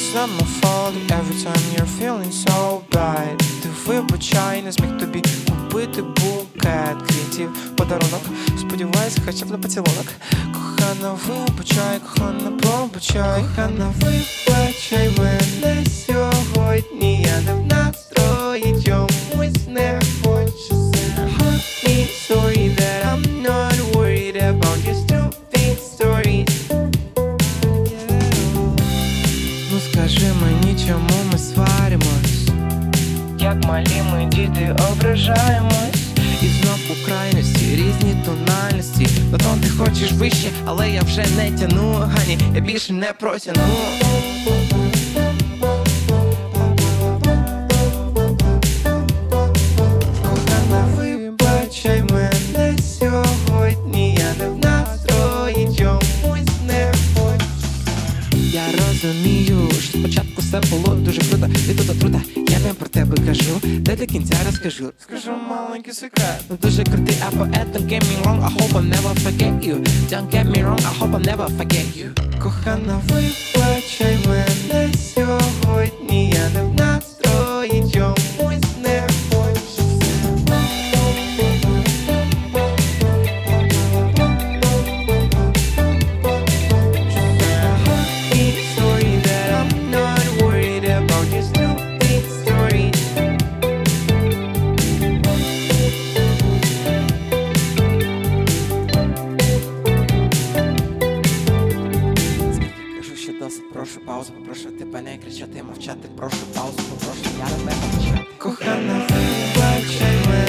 It's not my fault every time you're feeling so bad. Ти вибачай, не зміг тобі купити букет квітів, подарунок. Сподіваюся, хоча б на поцілунок. Кохана, вибачай, кохана, пробачай. Кохана, вибачай мене сьогодні. Я не в настрої, чомусь не хочу. Honey, sorry that I'm not worried about your stupid stories. Ну скажи мені, чому ми сваримось? Як малі ми діти ображаємось. І знов у крайності, різні тональності. На тон ти хочеш вище, але я вже не тяну. Гані, я більше не протяну. Кохана, вибачай мене сьогодні. Я не в настрої, чомусь не хочу. Я розумію, що спочатку все було дуже круто. І тут отрута, я не про тебе кажу. Дай до кінця розкажу. Скажу маленький секрет. Ну дуже крутий, а поет. Don't get me wrong, I hope I'll never forget you. Don't get me wrong, I hope I'll never forget you. Кохана, вибачай мене сьогодні. Я не в настрої, чомусь не хочу. Sorry that I'm not worried about your stupid stories. Кажу, що досить, прошу паузу, попрошу тебе не кричати, мовчати, прошу паузу, попрошу я тебе мовчати. Кохана, вибачай мене.